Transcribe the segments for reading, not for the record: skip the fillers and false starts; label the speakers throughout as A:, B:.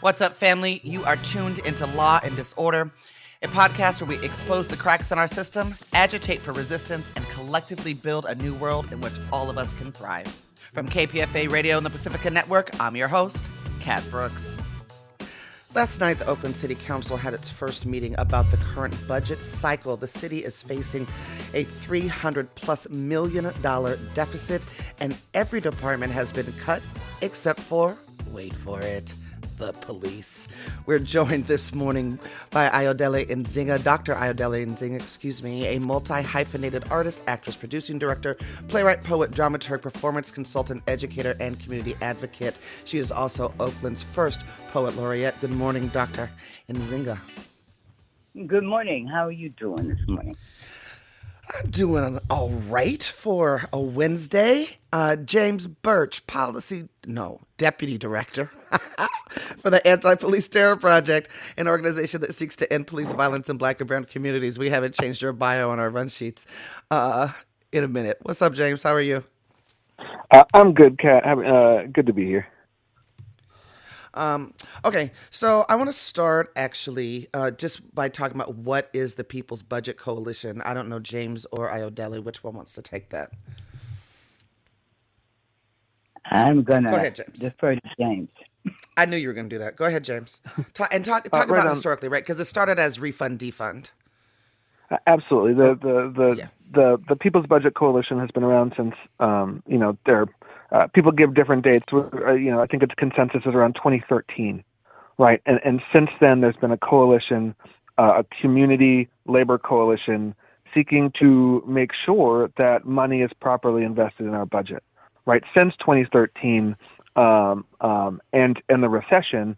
A: What's up, family? You are tuned into Law and Disorder, a podcast where we expose the cracks in our system, agitate for resistance, and collectively build a new world in which all of us can thrive. From KPFA Radio and the Pacifica Network, I'm your host, Kat Brooks. Last night, the Oakland City Council had its first meeting about the current budget cycle. The city is facing a $300+ million deficit, and every department has been cut except for, wait for it, the police. We're joined this morning by Ayodele Nzinga, Dr. Ayodele Nzinga, a multi-hyphenated artist, actress, producing director, playwright, poet, dramaturg, performance consultant, educator, and community advocate. She is also Oakland's first poet laureate. Good morning, Dr. Nzinga.
B: Good morning. How are you doing this morning?
A: I'm doing all right for a Wednesday. James Birch, Deputy Director for the Anti-Police Terror Project, an organization that seeks to end police violence in Black and brown communities. We haven't changed your bio on our run sheets in a minute. What's up, James? How are you?
C: I'm good, Kat. Good to be here.
A: Okay, so I want to start actually just by talking about what is the People's Budget Coalition. I don't know, James or Ayodele, which one wants to take that?
B: I'm going
A: to
B: defer to James.
A: I knew you were going to do that. Go ahead, James. Talk about historically, right? Because it started as refund, defund.
C: Absolutely. The People's Budget Coalition has been around since, people give different dates. I think its consensus is around 2013, right? And since then, there's been a coalition, a community labor coalition, seeking to make sure that money is properly invested in our budget, right? Since 2013 and the recession,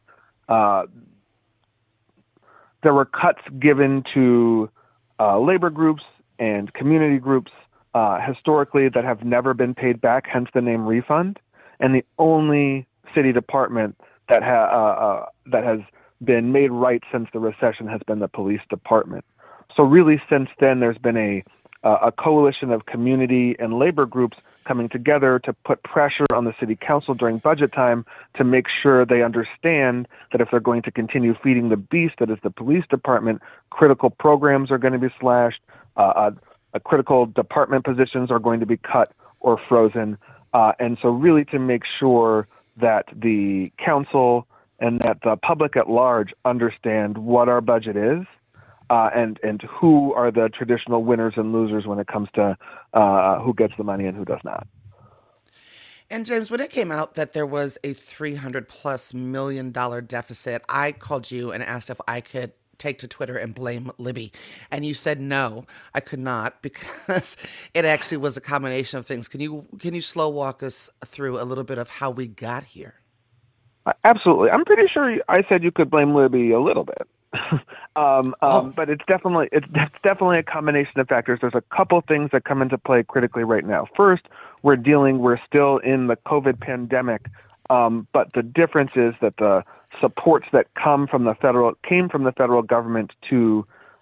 C: there were cuts given to labor groups and community groups historically that have never been paid back, hence the name refund. And the only city department that has been made right since the recession has been the police department. So really, since then, there's been a coalition of community and labor groups coming together to put pressure on the city council during budget time to make sure they understand that if they're going to continue feeding the beast that is the police department, critical programs are going to be slashed, critical department positions are going to be cut or frozen. And so really to make sure that the council and that the public at large understand what our budget is and who are the traditional winners and losers when it comes to who gets the money and who does not.
A: And James, when it came out that there was a $300+ million deficit, I called you and asked if I could take to Twitter and blame Libby. And you said no, I could not, because it actually was a combination of things. Can you slow walk us through a little bit of how we got here?
C: Absolutely. I'm pretty sure I said you could blame Libby a little bit. But it's definitely a combination of factors. There's a couple things that come into play critically right now. First, we're still in the COVID pandemic, but the difference is that the supports that came from the federal government to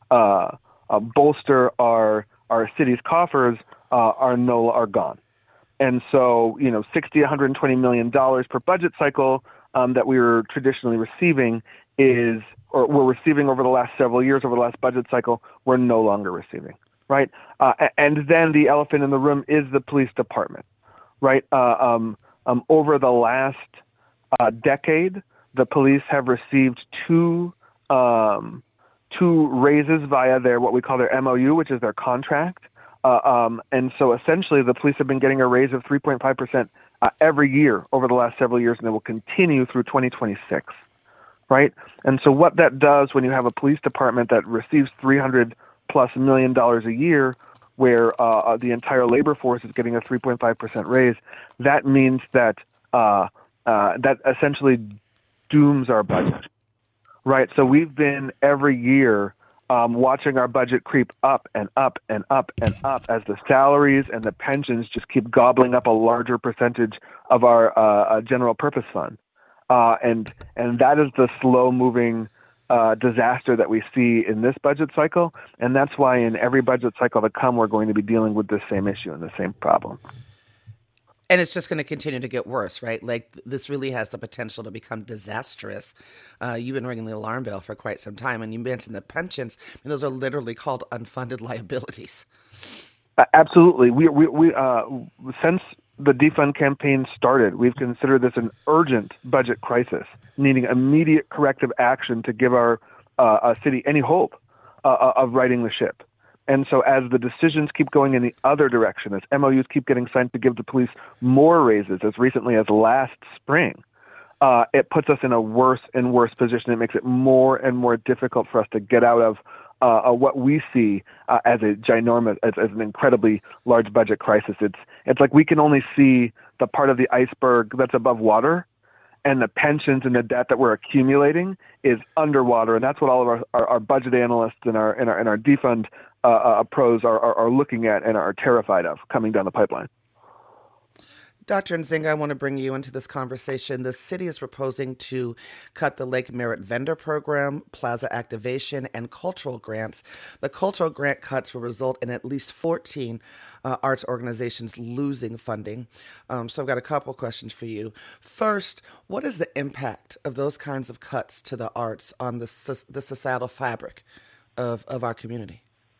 C: bolster our city's coffers are gone. And so, $120 million per budget cycle that we were traditionally receiving we're receiving over the last several years, over the last budget cycle, we're no longer receiving, right? And then the elephant in the room is the police department, right? Over the last decade, the police have received two raises via what we call their MOU, which is their contract. And so essentially the police have been getting a raise of 3.5% every year over the last several years, and it will continue through 2026, right? And so what that does when you have a police department that receives $300+ million a year, where the entire labor force is getting a 3.5% raise, that means that that essentially dooms our budget, right? So we've been every year watching our budget creep up and up and up and up as the salaries and the pensions just keep gobbling up a larger percentage of our general purpose fund. And that is the slow-moving disaster that we see in this budget cycle. And that's why in every budget cycle to come, we're going to be dealing with the same issue and the same problem.
A: And it's just going to continue to get worse, right? Like this really has the potential to become disastrous. You've been ringing the alarm bell for quite some time, and you mentioned the pensions, and those are literally called unfunded liabilities.
C: Absolutely. We since the defund campaign started, we've considered this an urgent budget crisis, needing immediate corrective action to give our city any hope of righting the ship. And so as the decisions keep going in the other direction, as MOUs keep getting signed to give the police more raises as recently as last spring, it puts us in a worse and worse position. It makes it more and more difficult for us to get out of what we see as a ginormous, as an incredibly large budget crisis. It's like we can only see the part of the iceberg that's above water, and the pensions and the debt that we're accumulating is underwater. And that's what all of our budget analysts and our defund pros are looking at and are terrified of coming down the pipeline.
A: Dr. Nzinga, I want to bring you into this conversation. The city is proposing to cut the Lake Merritt vendor program, plaza activation, and cultural grants. The cultural grant cuts will result in at least 14 arts organizations losing funding. So I've got a couple questions for you. First, what is the impact of those kinds of cuts to the arts on the societal fabric of our community?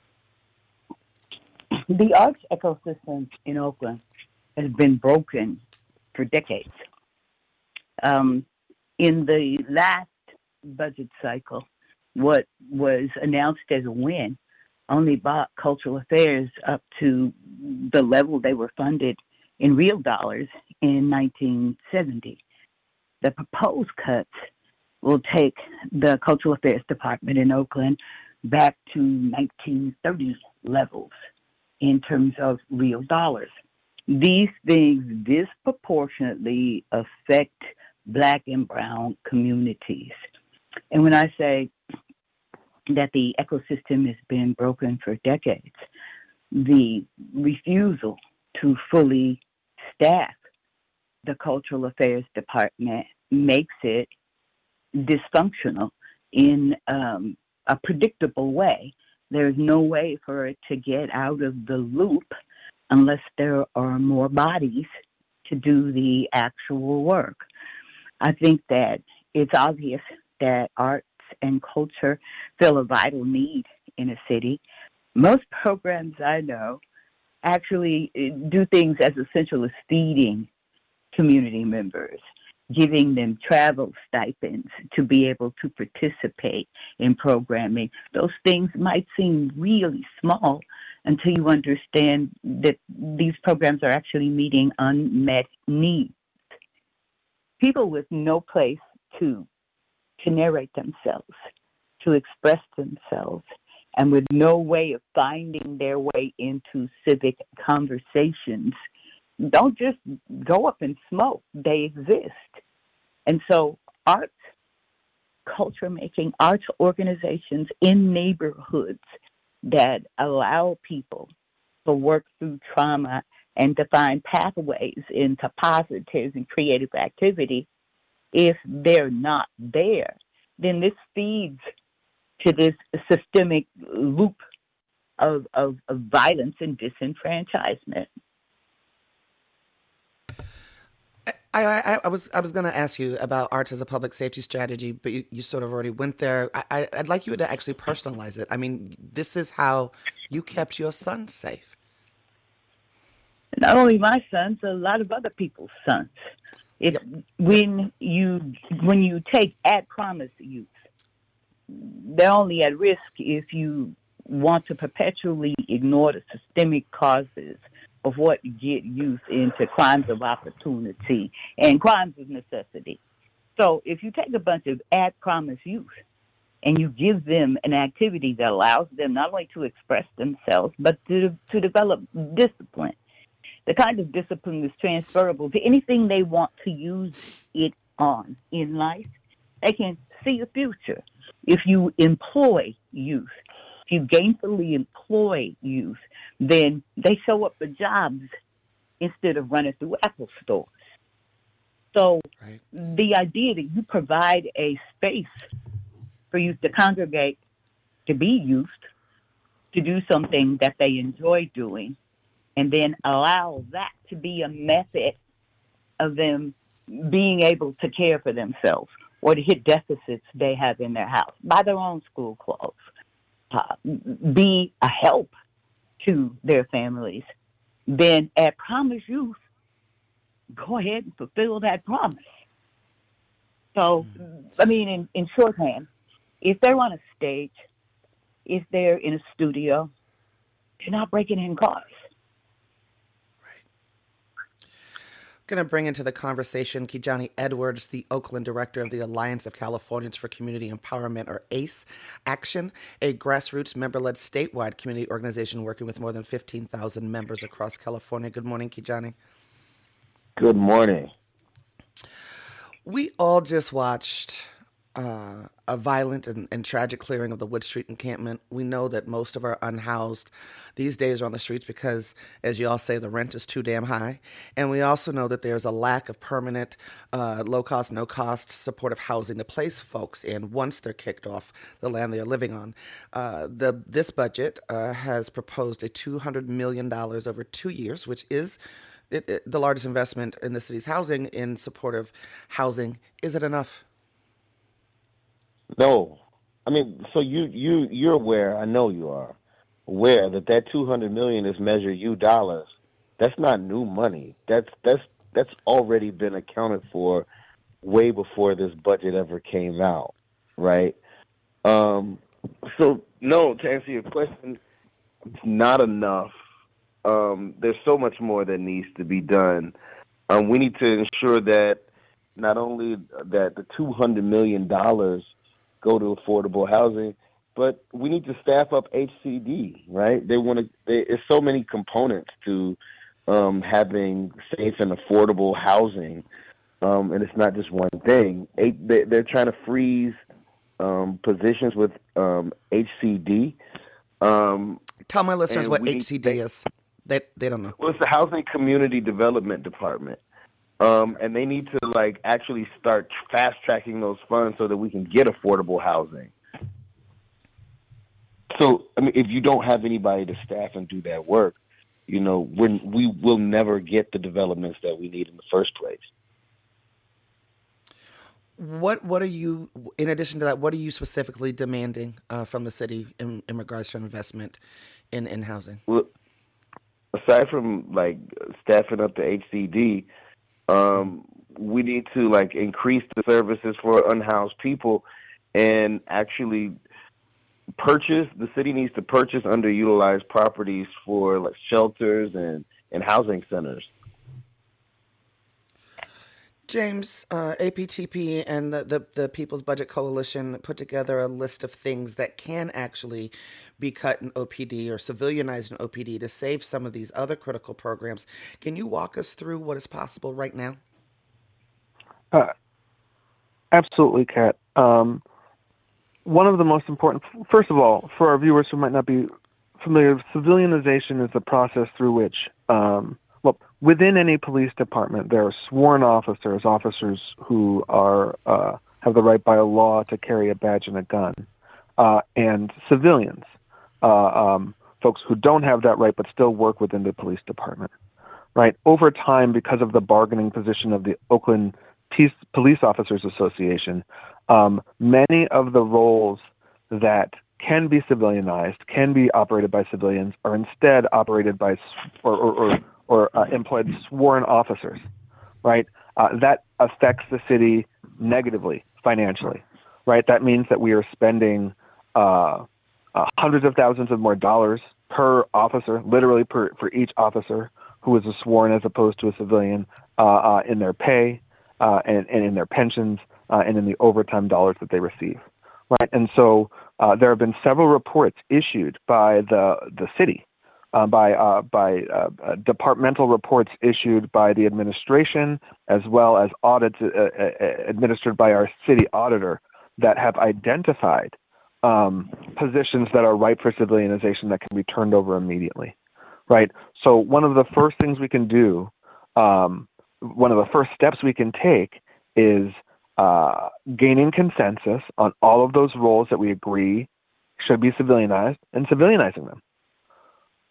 B: The arts ecosystem in Oakland has been broken for decades. In the last budget cycle, what was announced as a win only brought cultural affairs up to the level they were funded in real dollars in 1970. The proposed cuts will take the cultural affairs department in Oakland back to 1930 levels in terms of real dollars. These things disproportionately affect Black and brown communities. And when I say that the ecosystem has been broken for decades, the refusal to fully staff the cultural affairs department makes it dysfunctional in a predictable way. There's no way for it to get out of the loop unless there are more bodies to do the actual work. I think that it's obvious that arts and culture fill a vital need in a city. Most programs I know actually do things as essential as feeding community members, giving them travel stipends to be able to participate in programming. Those things might seem really small until you understand that these programs are actually meeting unmet needs. People with no place to narrate themselves, to express themselves, and with no way of finding their way into civic conversations don't just go up in smoke. They exist. And so arts, culture making, arts organizations in neighborhoods that allow people to work through trauma and to find pathways into positive and creative activity, if they're not there, then this feeds to this systemic loop of violence and disenfranchisement.
A: I was going to ask you about arts as a public safety strategy, but you sort of already went there. I'd like you to actually personalize it. I mean, this is how you kept your son safe.
B: Not only my sons, a lot of other people's sons. It's when you take at-promise youth, they're only at risk if you want to perpetually ignore the systemic causes of what get youth into crimes of opportunity and crimes of necessity. So if you take a bunch of at-promise youth and you give them an activity that allows them not only to express themselves, but to develop discipline, the kind of discipline that's transferable to anything they want to use it on in life, they can see a future. If you employ youth, if you gainfully employ youth, then they show up for jobs instead of running through Apple stores. So the idea that you provide a space for youth to congregate, to be youth, to do something that they enjoy doing, and then allow that to be a method of them being able to care for themselves or to hit deficits they have in their house, buy their own school clothes, be a help to their families, then at Promise Youth, go ahead and fulfill that promise. So, I mean, in shorthand, if they're on a stage, if they're in a studio, they're not breaking in cars.
A: Going to bring into the conversation Kijani Edwards, the Oakland director of the Alliance of Californians for Community Empowerment, or ACE Action, a grassroots member-led statewide community organization working with more than 15,000 members across California. Good morning, Kijani.
D: Good morning.
A: We all just watched a violent and tragic clearing of the Wood Street encampment. We know that most of our unhoused these days are on the streets because, as you all say, the rent is too damn high. And we also know that there's a lack of permanent, low-cost, no-cost supportive housing to place folks in once they're kicked off the land they are living on. This budget has proposed a $200 million over 2 years, which is the largest investment in the city's housing in supportive housing. Is it enough?
D: No, I mean, so you're aware. I know you are aware that $200 million is Measure U dollars. That's not new money. That's already been accounted for way before this budget ever came out, right? So no, to answer your question, it's not enough. There's so much more that needs to be done. We need to ensure that not only that the $200 million go to affordable housing, but we need to staff up HCD, right? There's so many components to having safe and affordable housing, and it's not just one thing. They're trying to freeze positions with HCD.
A: Tell my listeners what HCD is. They don't know.
D: Well, it's the Housing Community Development Department. And they need to actually start fast tracking those funds so that we can get affordable housing. So, I mean, if you don't have anybody to staff and do that work, we will never get the developments that we need in the first place.
A: What are you, in addition to that, what are you specifically demanding from the city in regards to investment in housing?
D: Well, aside from staffing up the HCD, we need to increase the services for unhoused people and actually the city needs to purchase underutilized properties for shelters and housing centers.
A: James, APTP and the People's Budget Coalition put together a list of things that can actually be cut in OPD or civilianized in OPD to save some of these other critical programs. Can you walk us through what is possible right now?
C: Absolutely, Kat. One of the most important, first of all, for our viewers who might not be familiar, civilianization is the process through which, within any police department, there are sworn officers who are have the right by law to carry a badge and a gun, and civilians, folks who don't have that right but still work within the police department. Right. Over time, because of the bargaining position of the Oakland Police Officers Association, many of the roles that can be civilianized, can be operated by civilians, are instead operated by or employed sworn officers, right? That affects the city negatively financially, right? That means that we are spending hundreds of thousands of more dollars per officer, literally for each officer who is a sworn as opposed to a civilian, in their pay and in their pensions and in the overtime dollars that they receive, right? And so there have been several reports issued by the city, by departmental reports issued by the administration, as well as audits administered by our city auditor that have identified positions that are ripe for civilianization that can be turned over immediately, right? So one of the first things we can do, one of the first steps we can take is gaining consensus on all of those roles that we agree should be civilianized and civilianizing them.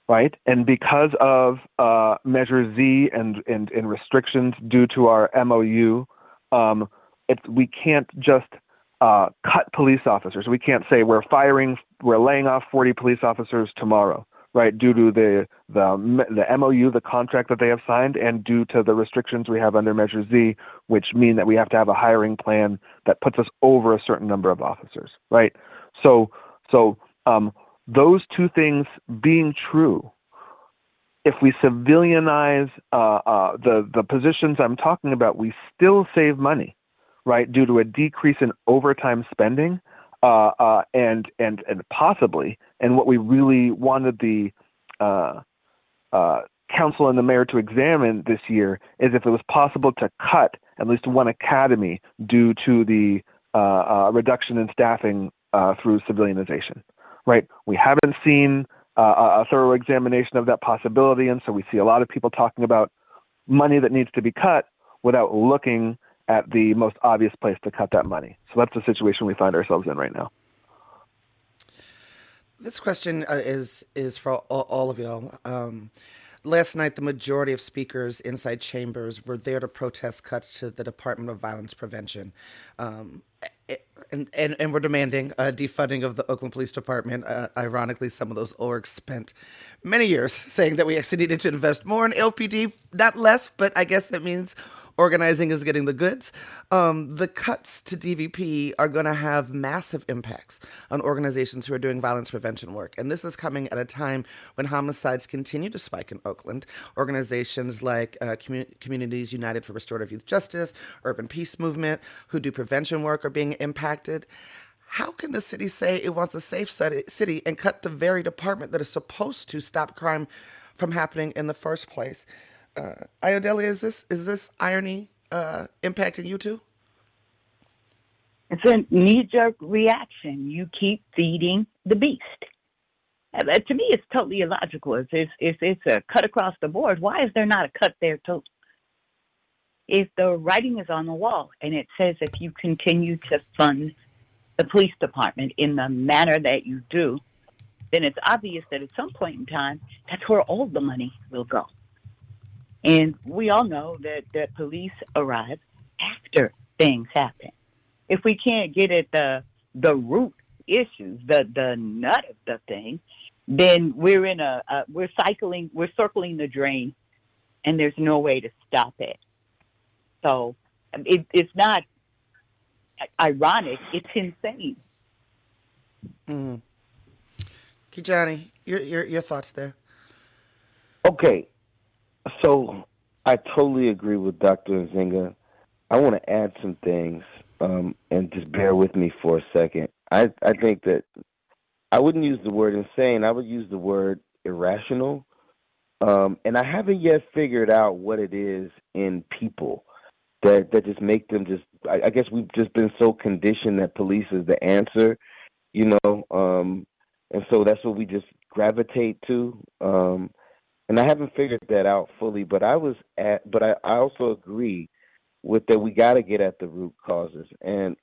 C: right? And because of Measure Z and restrictions due to our MOU, we can't just cut police officers. We can't say we're laying off 40 police officers tomorrow, right? Due to the MOU, the contract that they have signed, and due to the restrictions we have under Measure Z, which mean that we have to have a hiring plan that puts us over a certain number of officers, right? So those two things being true, if we civilianize the positions I'm talking about, we still save money, right? Due to a decrease in overtime spending, and possibly, and what we really wanted the council and the mayor to examine this year is if it was possible to cut at least one academy due to the reduction in staffing through civilianization, right? We haven't seen a thorough examination of that possibility, and so we see a lot of people talking about money that needs to be cut without looking at the most obvious place to cut that money. So that's the situation we find ourselves in right now.
A: This question is for all of y'all. Last night, the majority of speakers inside chambers were there to protest cuts to the Department of Violence Prevention. And we're demanding defunding of the Oakland Police Department. Ironically, some of those orgs spent many years saying that we actually needed to invest more in LPD, not less, but I guess that means organizing is getting the goods. The cuts to DVP are going to have massive impacts on organizations who are doing violence prevention work. And this is coming at a time when homicides continue to spike in Oakland. Organizations like Communities United for Restorative Youth Justice, Urban Peace Movement, who do prevention work, are being impacted. How can the city say it wants a safe city and cut the very department that is supposed to stop crime from happening in the first place? Iodelia, is this irony impacting you too?
B: It's a knee-jerk reaction. You keep feeding the beast. To me, it's totally illogical. If it's a cut across the board, why is there not a cut there too? If the writing is on the wall and it says if you continue to fund the police department in the manner that you do, then it's obvious that at some point in time, that's where all the money will go. And we all know that police arrive after things happen. If we can't get at the root issues, the nut of the thing, then we're circling the drain, and there's no way to stop it. So it's not ironic; it's insane.
A: Mm. Kijani, your thoughts there?
D: Okay. So I totally agree with Dr. Nzinga. I want to add some things, and just bear with me for a second. I think that I wouldn't use the word insane. I would use the word irrational. And I haven't yet figured out what it is in people that just make them just, I guess we've just been so conditioned that police is the answer, and so that's what we just gravitate to. And I haven't figured that out fully, but I also agree with that we got to get at the root causes. And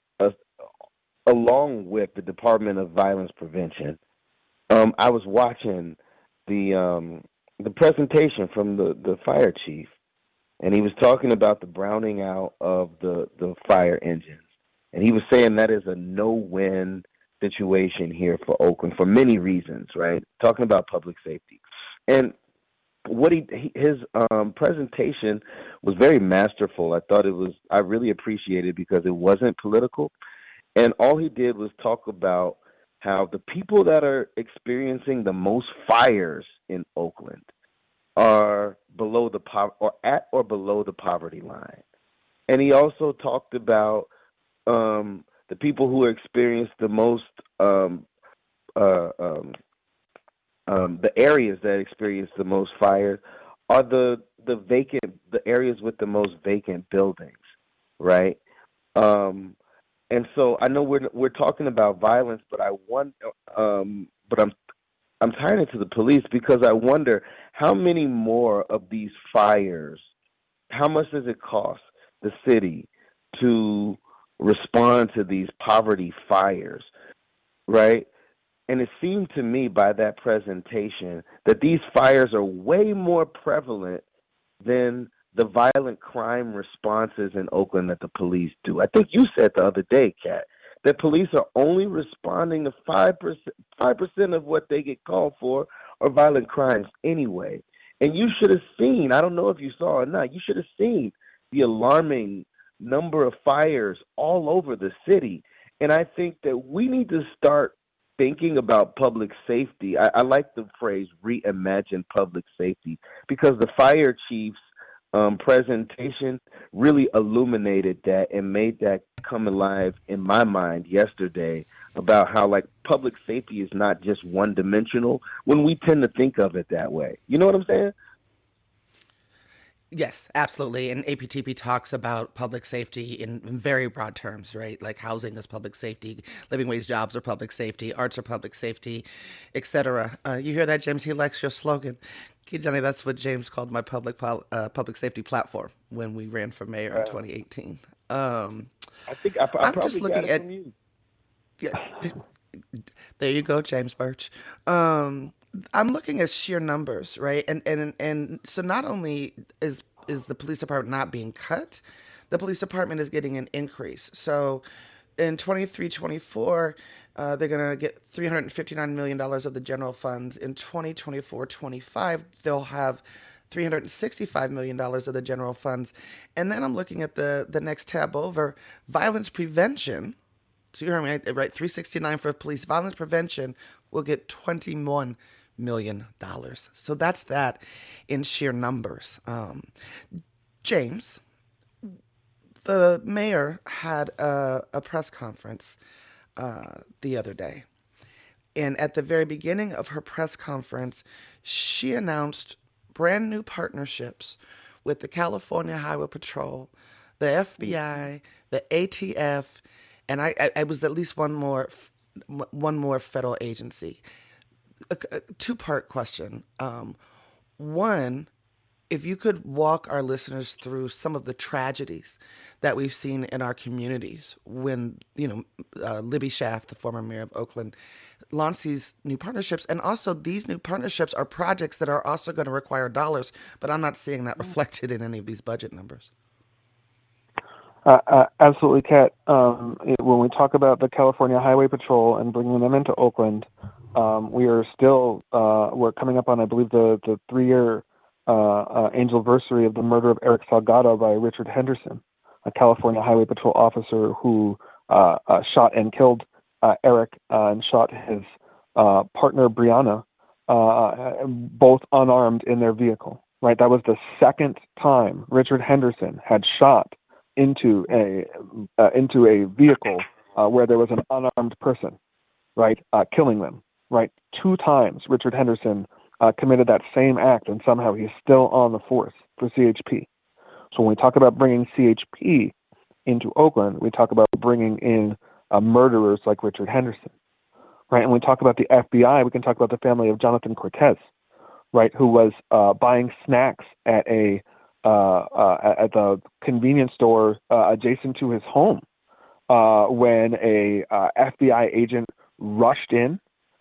D: along with the Department of Violence Prevention, I was watching the presentation from the fire chief, and he was talking about the browning out of the fire engines. And he was saying that is a no-win situation here for Oakland for many reasons, right? Talking about public safety. And what his presentation was very masterful. I really appreciated it because it wasn't political. And all he did was talk about how the people that are experiencing the most fires in Oakland are at or below the poverty line. And he also talked about the people who experienced the most the areas that experience the most fires are the areas with the most vacant buildings, right? And so I know we're talking about violence, but I'm tying it to the police because I wonder how many more of these fires, how much does it cost the city to respond to these poverty fires, right? And it seemed to me by that presentation that these fires are way more prevalent than the violent crime responses in Oakland that the police do. I think you said the other day, Kat, that police are only responding to 5% of what they get called for are violent crimes anyway. And you should have seen, I don't know if you saw or not, you should have seen the alarming number of fires all over the city. And I think that we need to start thinking about public safety. I like the phrase reimagine public safety, because the fire chief's presentation really illuminated that and made that come alive in my mind yesterday, about how like public safety is not just one dimensional when we tend to think of it that way. You know what I'm saying?
A: Yes, absolutely. And APTP talks about public safety in very broad terms, right? Like housing is public safety, living wage jobs are public safety, arts are public safety, etc. You hear that, James? He likes your slogan. Okay, Johnny, that's what James called my public safety platform when we ran for mayor in 2018.
D: I think I
A: I'm
D: probably
A: just looking
D: got it
A: at,
D: from you.
A: yeah, there you go, James Birch. I'm looking at sheer numbers, right? And so not only is the police department not being cut, the police department is getting an increase. So in 23-24, they're going to get $359 million of the general funds. In 2024-25, they'll have $365 million of the general funds. And then I'm looking at the next tab over, violence prevention. So you heard me, right? 369 for police violence prevention will get $21 million. So that's that in sheer numbers. James, the mayor had a press conference the other day. And at the very beginning of her press conference, she announced brand new partnerships with the California Highway Patrol, the FBI, the ATF, and I was at least one more federal agency. A two-part question. One, if you could walk our listeners through some of the tragedies that we've seen in our communities when, Libby Schaaf, the former mayor of Oakland, launched these new partnerships. And also these new partnerships are projects that are also going to require dollars, but I'm not seeing that reflected in any of these budget numbers.
C: Absolutely, Kat. When we talk about the California Highway Patrol and bringing them into Oakland, we are still, we're coming up on, I believe, the 3-year anniversary of the murder of Eric Salgado by Richard Henderson, a California Highway Patrol officer who shot and killed Eric and shot his partner, Brianna, both unarmed in their vehicle. Right, that was the second time Richard Henderson had shot into a vehicle where there was an unarmed person, right, killing them. Right, 2 times Richard Henderson committed that same act, and somehow he's still on the force for CHP. So when we talk about bringing CHP into Oakland, we talk about bringing in murderers like Richard Henderson, right? And when we talk about the FBI, we can talk about the family of Jonathan Cortez, right, who was buying snacks at the convenience store adjacent to his home when a FBI agent rushed in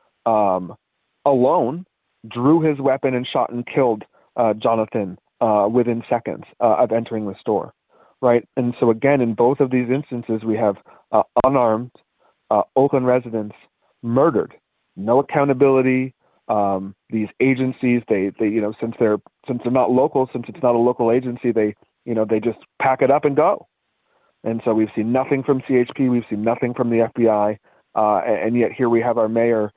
C: alone, drew his weapon, and shot and killed Jonathan within seconds of entering the store, right? And so again, in both of these instances, we have unarmed Oakland residents murdered. No accountability. These agencies, they since they're not local, since it's not a local agency, they just pack it up and go. And so we've seen nothing from CHP, we've seen nothing from the FBI, and yet here we have our mayor,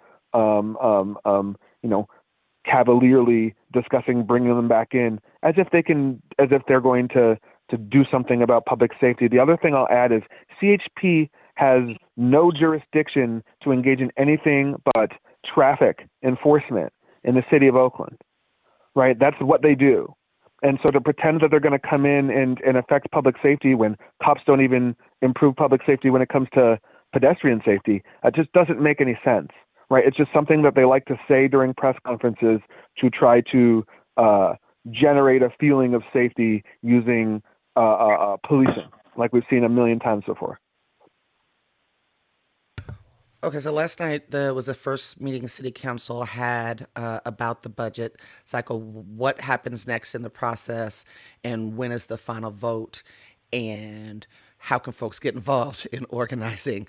C: cavalierly discussing bringing them back in as if they're going to do something about public safety. The other thing I'll add is CHP has no jurisdiction to engage in anything but traffic enforcement in the city of Oakland, right? That's what they do. And so to pretend that they're going to come in and affect public safety when cops don't even improve public safety when it comes to pedestrian safety, it just doesn't make any sense, right? It's just something that they like to say during press conferences to try to generate a feeling of safety using policing, like we've seen a million times before.
A: Okay, so last night there was the first meeting City Council had about the budget cycle. What happens next in the process, and when is the final vote, and how can folks get involved in organizing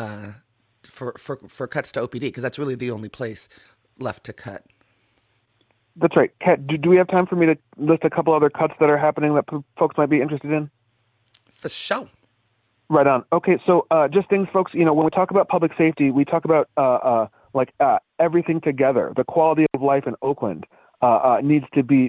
A: for cuts to OPD? Because that's really the only place left to cut.
C: That's right. Kat, do we have time for me to list a couple other cuts that are happening that folks might be interested in?
A: For sure.
C: Right on. Okay, so just things, folks. When we talk about public safety, we talk about everything together. The quality of life in Oakland needs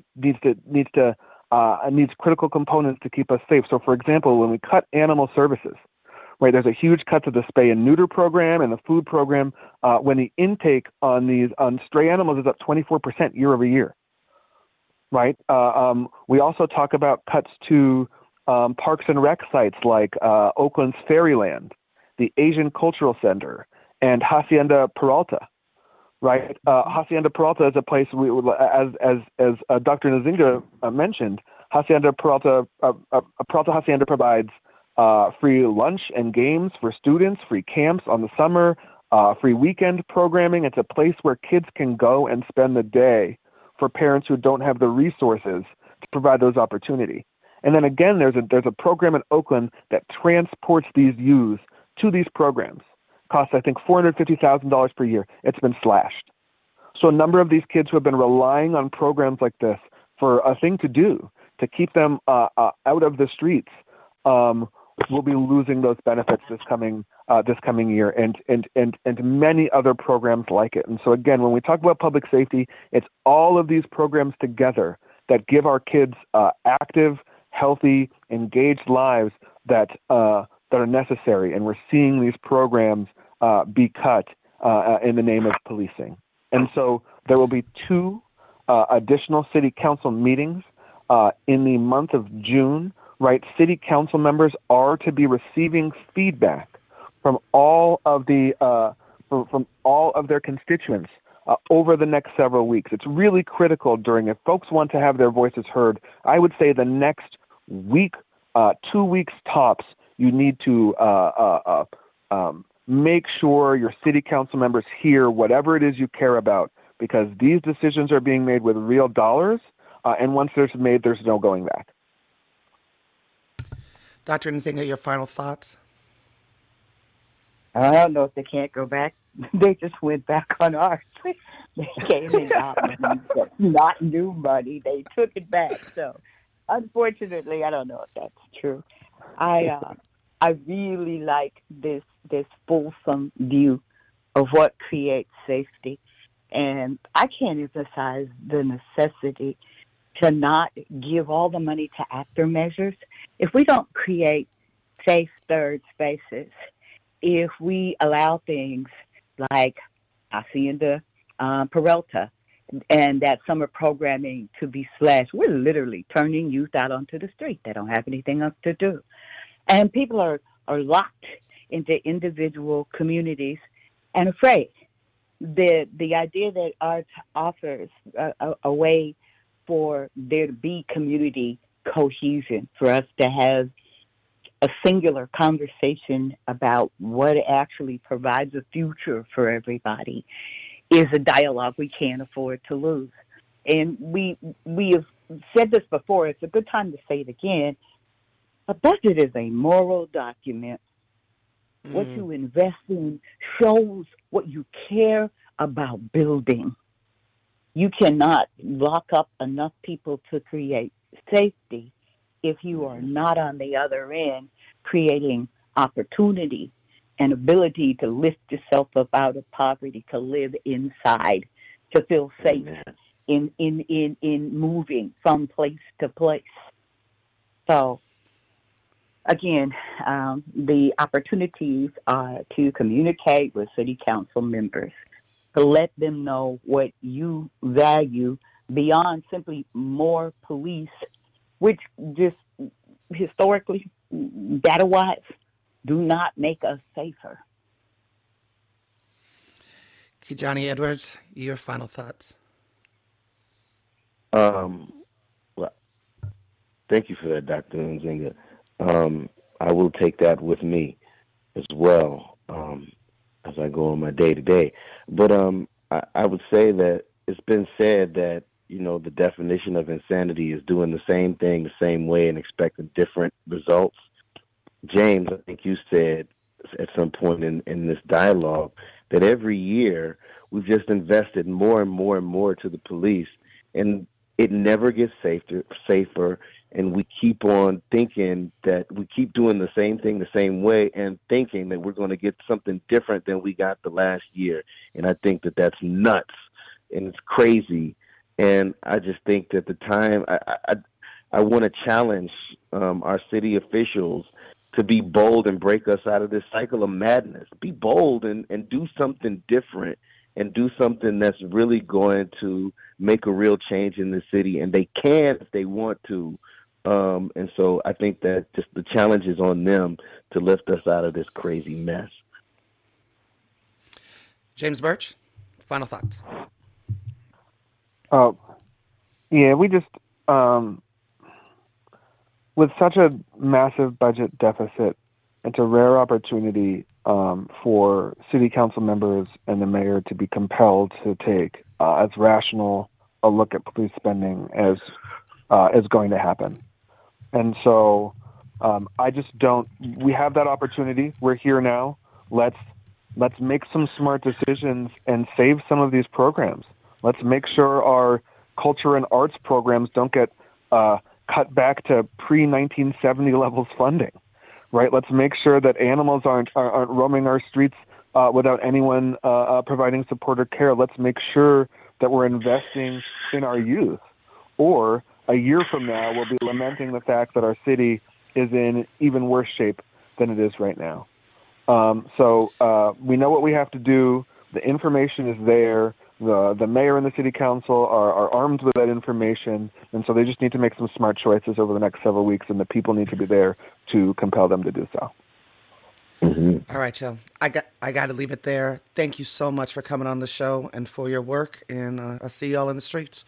C: critical components to keep us safe. So, for example, when we cut animal services, right, there's a huge cut to the spay and neuter program and the food program. When the intake on stray animals is up 24% year over year, right? We also talk about cuts to parks and rec sites like Oakland's Fairyland, the Asian Cultural Center, and Hacienda Peralta, right? Hacienda Peralta is a place as Dr. Nzinga mentioned. Hacienda Peralta Hacienda provides free lunch and games for students, free camps on the summer, free weekend programming. It's a place where kids can go and spend the day for parents who don't have the resources to provide those opportunities. And then again, there's a program in Oakland that transports these youths to these programs. Costs, I think, $450,000 per year. It's been slashed. So a number of these kids who have been relying on programs like this for a thing to do, to keep them out of the streets, will be losing those benefits this coming year, and many other programs like it. And so again, when we talk about public safety, it's all of these programs together that give our kids active, healthy, engaged lives that are necessary. And we're seeing these programs be cut in the name of policing. And so there will be 2 additional city council meetings in the month of June. Right, city council members are to be receiving feedback from all of from all of their constituents over the next several weeks. It's really critical if folks want to have their voices heard. I would say the next week, 2 weeks tops, you need to make sure your city council members hear whatever it is you care about, because these decisions are being made with real dollars, and once they're made, there's no going back.
A: Dr. Nzinga, your final thoughts?
B: I don't know if they can't go back. They just went back on ours. They came and got money. That's not new money. They took it back. So, unfortunately, I don't know if that's true. I really like this fulsome view of what creates safety, and I can't emphasize the necessity to not give all the money to after measures. If we don't create safe third spaces, if we allow things like Hacienda Peralta and that summer programming to be slashed, we're literally turning youth out onto the street. They don't have anything else to do. And people are locked into individual communities and afraid. The idea that art offers a way for there to be community cohesion, for us to have a singular conversation about what actually provides a future for everybody, is a dialogue we can't afford to lose. And we have said this before, it's a good time to say it again. A budget is a moral document. What you invest in shows what you care about building. You cannot lock up enough people to create safety if you are not on the other end creating opportunity and ability to lift yourself up out of poverty, to live inside, to feel safe in moving from place to place. So, again, the opportunities are to communicate with city council members, to let them know what you value beyond simply more police, which just historically, data-wise, do not make us safer.
A: Kijani Edwards, your final thoughts.
D: Well, thank you for that, Dr. Nzinga. I will take that with me as well. as I go on my day to day. But I would say that it's been said that the definition of insanity is doing the same thing the same way and expecting different results. James, I think you said at some point in this dialogue that every year we've just invested more and more and more to the police, and it never gets safer, and we keep on thinking that we keep doing the same thing the same way and thinking that we're going to get something different than we got the last year. And I think that that's nuts and it's crazy. And I just think that the time I want to challenge our city officials to be bold and break us out of this cycle of madness. Be bold and do something different and do something that's really going to make a real change in the city. And they can if they want to. And so I think that just the challenge is on them to lift us out of this crazy mess.
A: James Birch, final thoughts.
C: Yeah, we just, with such a massive budget deficit, it's a rare opportunity for city council members and the mayor to be compelled to take as rational a look at police spending as is going to happen. And so I just don't, we have that opportunity. We're here now. Let's make some smart decisions and save some of these programs. Let's make sure our culture and arts programs don't get cut back to pre-1970 levels funding, right? Let's make sure that animals aren't roaming our streets without anyone providing support or care. Let's make sure that we're investing in our youth. Or a year from now, we'll be lamenting the fact that our city is in even worse shape than it is right now. So we know what we have to do. The information is there. The mayor and the city council are armed with that information, and so they just need to make some smart choices over the next several weeks, and the people need to be there to compel them to do so.
D: Mm-hmm.
A: All right, Joe. I got to leave it there. Thank you so much for coming on the show and for your work, and I'll see y'all in the streets.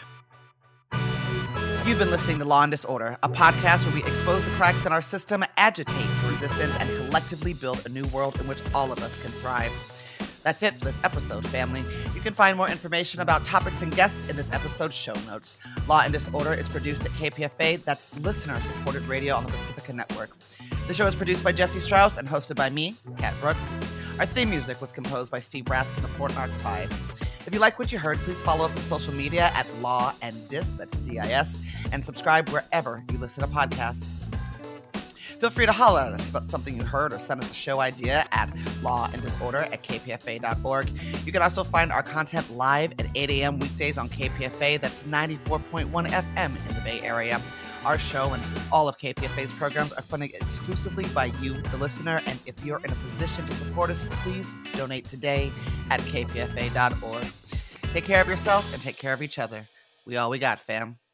A: You've been listening to Law and Disorder, a podcast where we expose the cracks in our system, agitate for resistance, and collectively build a new world in which all of us can thrive. That's it for this episode, family. You can find more information about topics and guests in this episode's show notes. Law and Disorder is produced at KPFA. That's listener-supported radio on the Pacifica Network. The show is produced by Jesse Strauss and hosted by me, Kat Brooks. Our theme music was composed by Steve Raskin of Fort Knox 5. If you like what you heard, please follow us on social media at Law and Dis, that's D-I-S, and subscribe wherever you listen to podcasts. Feel free to holler at us about something you heard or send us a show idea at lawanddisorder@kpfa.org. You can also find our content live at 8 a.m. weekdays on KPFA. That's 94.1 FM in the Bay Area. Our show and all of KPFA's programs are funded exclusively by you, the listener, and if you're in a position to support us, please donate today at kpfa.org. Take care of yourself and take care of each other. We all we got, fam.